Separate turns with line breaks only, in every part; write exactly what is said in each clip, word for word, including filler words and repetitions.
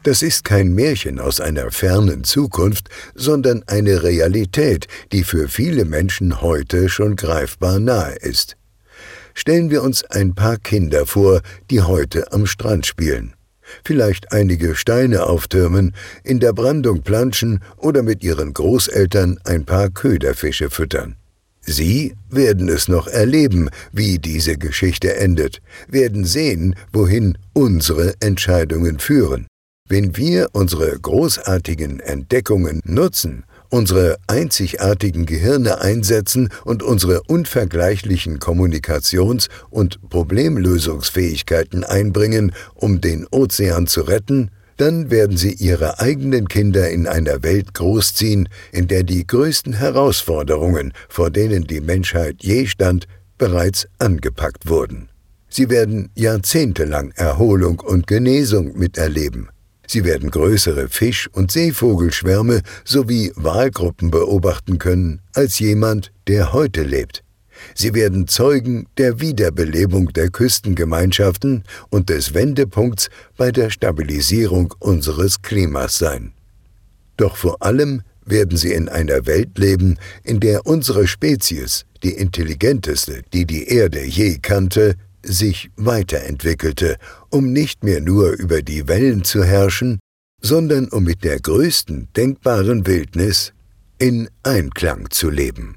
Das ist kein Märchen aus einer fernen Zukunft, sondern eine Realität, die für viele Menschen heute schon greifbar nahe ist. Stellen wir uns ein paar Kinder vor, die heute am Strand spielen. Vielleicht einige Steine auftürmen, in der Brandung planschen oder mit ihren Großeltern ein paar Köderfische füttern. Sie werden es noch erleben, wie diese Geschichte endet, werden sehen, wohin unsere Entscheidungen führen. Wenn wir unsere großartigen Entdeckungen nutzen, unsere einzigartigen Gehirne einsetzen und unsere unvergleichlichen Kommunikations- und Problemlösungsfähigkeiten einbringen, um den Ozean zu retten, dann werden sie ihre eigenen Kinder in einer Welt großziehen, in der die größten Herausforderungen, vor denen die Menschheit je stand, bereits angepackt wurden. Sie werden jahrzehntelang Erholung und Genesung miterleben. Sie werden größere Fisch- und Seevogelschwärme sowie Walgruppen beobachten können als jemand, der heute lebt. Sie werden Zeugen der Wiederbelebung der Küstengemeinschaften und des Wendepunkts bei der Stabilisierung unseres Klimas sein. Doch vor allem werden sie in einer Welt leben, in der unsere Spezies, die intelligenteste, die die Erde je kannte, sich weiterentwickelte, um nicht mehr nur über die Wellen zu herrschen, sondern um mit der größten denkbaren Wildnis in Einklang zu leben.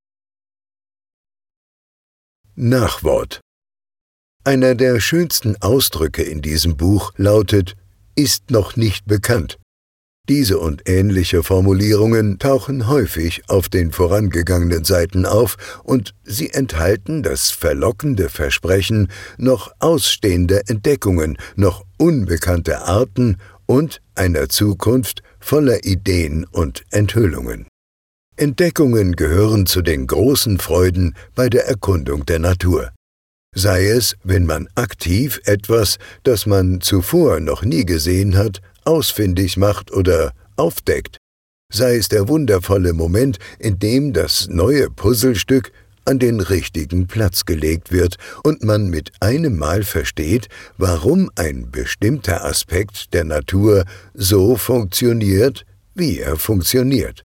Nachwort. Einer der schönsten Ausdrücke in diesem Buch lautet „ist noch nicht bekannt“. Diese und ähnliche Formulierungen tauchen häufig auf den vorangegangenen Seiten auf und sie enthalten das verlockende Versprechen noch ausstehender Entdeckungen, noch unbekannter Arten und einer Zukunft voller Ideen und Enthüllungen. Entdeckungen gehören zu den großen Freuden bei der Erkundung der Natur. Sei es, wenn man aktiv etwas, das man zuvor noch nie gesehen hat, ausfindig macht oder aufdeckt. Sei es der wundervolle Moment, in dem das neue Puzzlestück an den richtigen Platz gelegt wird und man mit einem Mal versteht, warum ein bestimmter Aspekt der Natur so funktioniert, wie er funktioniert.